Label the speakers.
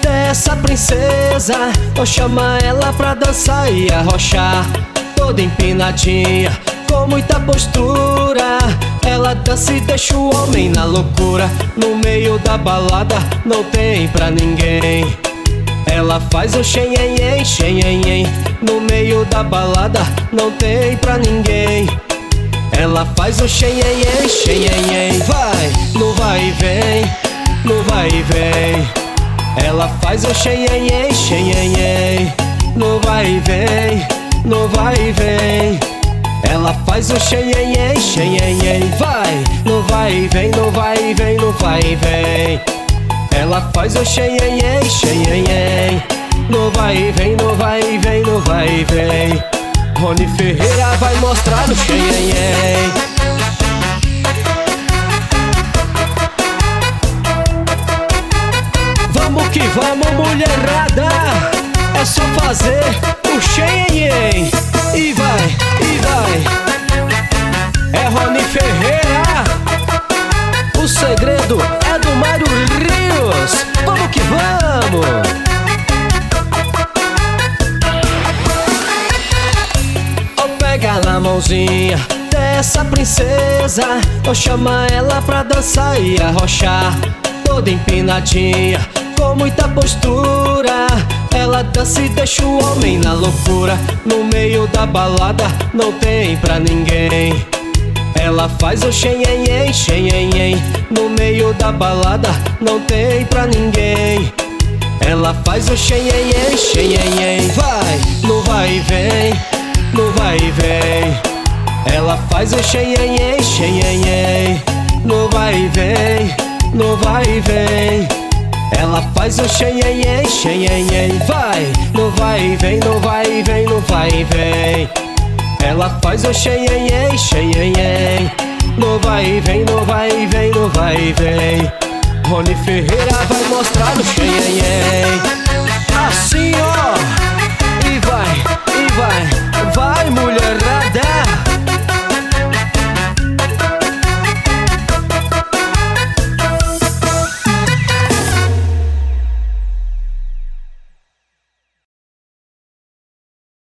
Speaker 1: dessa princesa. Vou chamar ela pra dançar e arrochar, toda empinadinha, com muita postura. Ela dança e deixa o homem na loucura. No meio da balada não tem pra ninguém. Ela faz o xenhenhen, xenhenhen. No meio da balada não tem pra ninguém. Ela faz o xenhenhen, xenhenhen. Vai, no vai e vem, no vai e vem. Ela faz o xenhenhen, xenhenhen. No vai e vem, no vai e vem. Ela faz o xenhenhen, xenhenhen. Vai, no vai e vem, no vai e vem, no vai e vem. Ela faz o xenhenhen, xenhenhen. No vai e vem, no vai e vem, no vai e vem. Rony Ferreira vai mostrar o xenhenhen. Vamos que vamos, mulherada, é só fazer o xenhenhen. E vai, e vai. É Rony Ferreira. O segredo é do Mário Rios. Vamos que vamos. Pega na mãozinha dessa princesa. Vou chamar ela pra dançar e arrochar, toda empinadinha, com muita postura. Ela dança e deixa o homem na loucura. No meio da balada não tem pra ninguém. Ela faz o xenhenhen, xenhenhen. No meio da balada não tem pra ninguém. Ela faz o xenhenhen, xenhenhen. Vai, no vai e vem, no vai e vem. Ela faz o xenhenhen, xenhenhen. No vai e vem, no vai e vem. Ela faz o xenhenhen, xenhenhen. Vai, no vai e vem, no vai e vem, no vai e vem. Ela faz o xenhenhen, xenhenhen. No vai e vem, no vai e vem, no vai e vem. Rony Ferreira vai mostrar o xenhenhen.